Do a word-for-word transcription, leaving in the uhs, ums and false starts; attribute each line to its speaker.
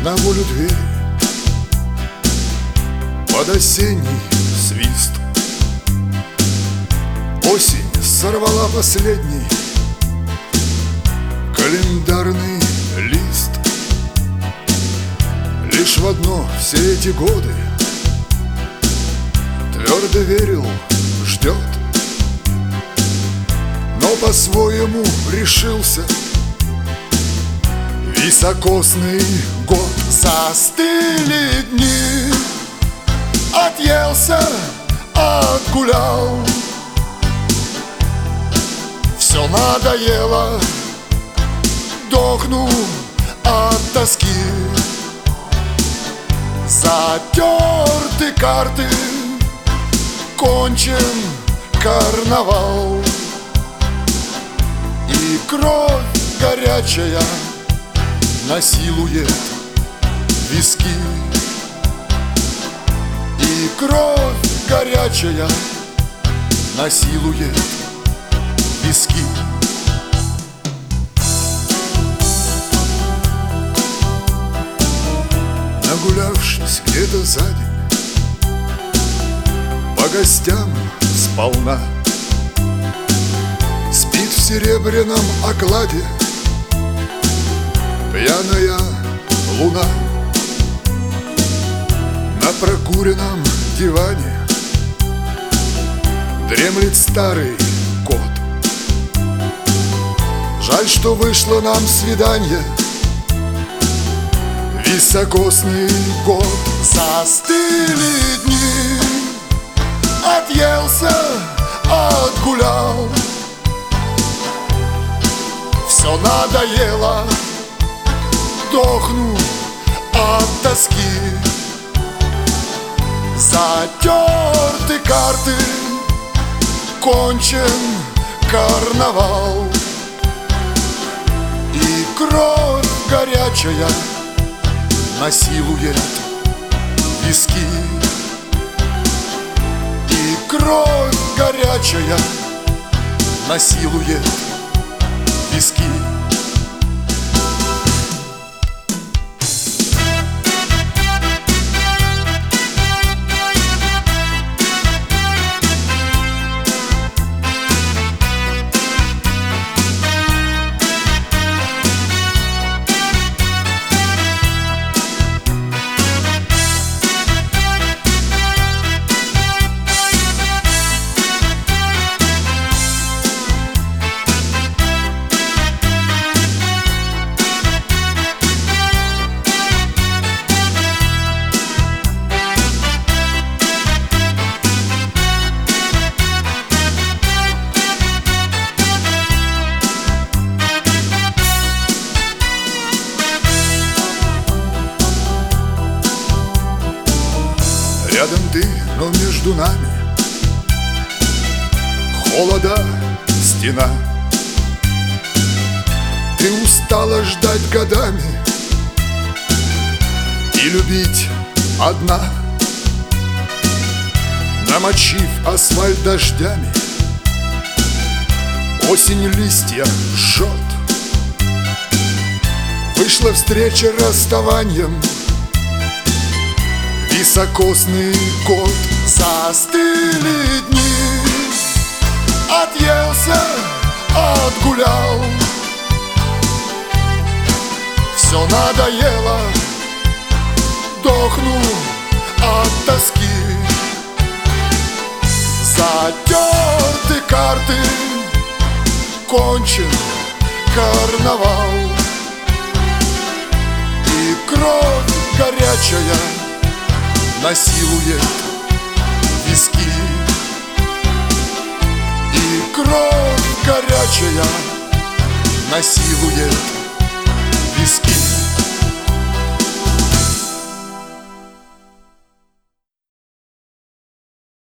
Speaker 1: на волю двери под осенний свист. Осень сорвала последний календарный лист. Лишь в одно все эти годы твердо верил, ждет, но по-своему решился. Високосный год. Застыли дни, отъелся, отгулял. Все надоело, дохну от тоски. Затерты карты, кончен карнавал. И кровь горячая насилует виски. И кровь горячая насилует виски. Нагулявшись где-то за день по гостям сполна, спит в серебряном окладе пьяная луна. На прокуренном диване дремлет старый кот. Жаль, что вышло нам свидание. Високосный год. Застыли дни, отъелся, отгулял. Все надоело, дохну от тоски. Затерты карты, кончен карнавал. И кровь горячая насилует виски. И кровь горячая насилует виски. Рядом ты, но между нами холода стена. Ты устала ждать годами и любить одна. Намочив асфальт дождями, осень листья жжет. Вышла встреча расставанием. Високосный год. Застыли дни, отъелся, отгулял. Все надоело, дохну от тоски. Затерты карты, кончен карнавал. И кровь горячая насилует виски. И кровь горячая насилует